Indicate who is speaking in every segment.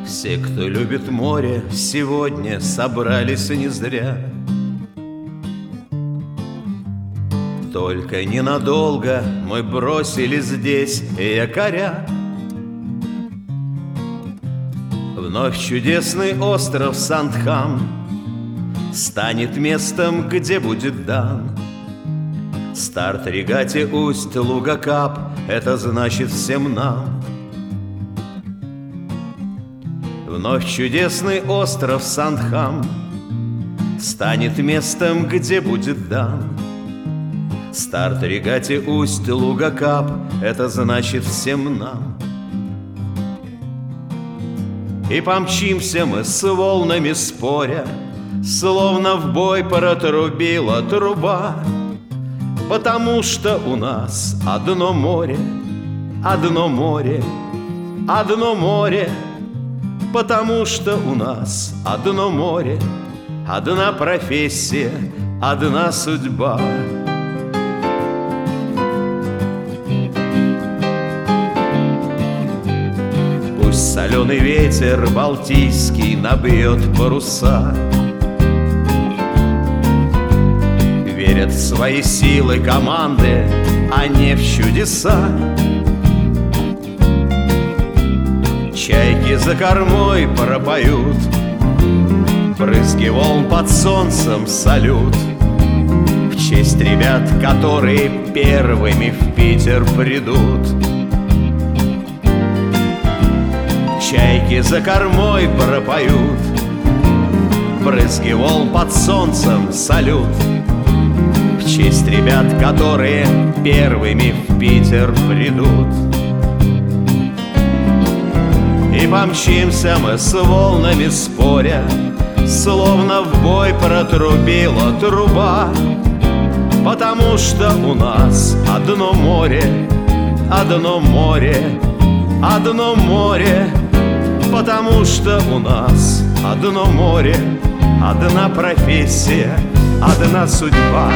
Speaker 1: Все, кто любит море, сегодня собрались не зря. Только ненадолго мы бросили здесь якоря. Вновь чудесный остров Сандхам станет местом, где будет дан старт регате Усть-Луга-Кап. Это значит всем нам. Вновь чудесный остров Сандхам станет местом, где будет дан старт регате Усть-Луга-Кап. Это значит всем нам. И помчимся мы с волнами споря, словно в бой протрубила труба. Потому что у нас одно море, одно море, одно море. Потому что у нас одно море, одна профессия, одна судьба. Пусть соленый ветер балтийский набьет паруса, верят в свои силы команды, а не в чудеса. Чайки за кормой пропоют, брызги волн под солнцем салют в честь ребят, которые первыми в Питер придут. Чайки за кормой пропоют, брызги волн под солнцем салют в честь ребят, которые первыми в Питер придут. И помчимся мы с волнами споря, словно в бой протрубила труба. Потому что у нас одно море, одно море, одно море. Потому что у нас одно море, одна профессия, одна судьба.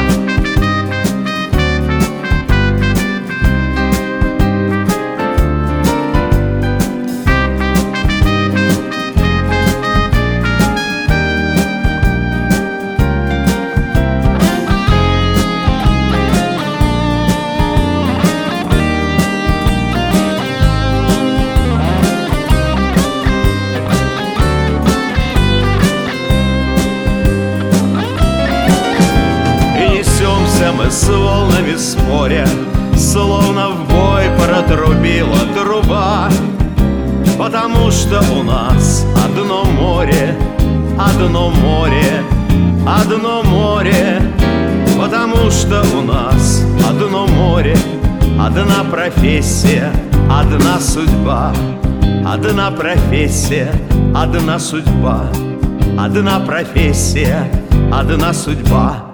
Speaker 1: Мы с волнами споря, словно в бой протрубила труба. Потому что у нас одно море, одно море, одно море. Потому что у нас одно море, одна профессия, одна судьба. Одна профессия, одна судьба. Одна профессия, одна судьба.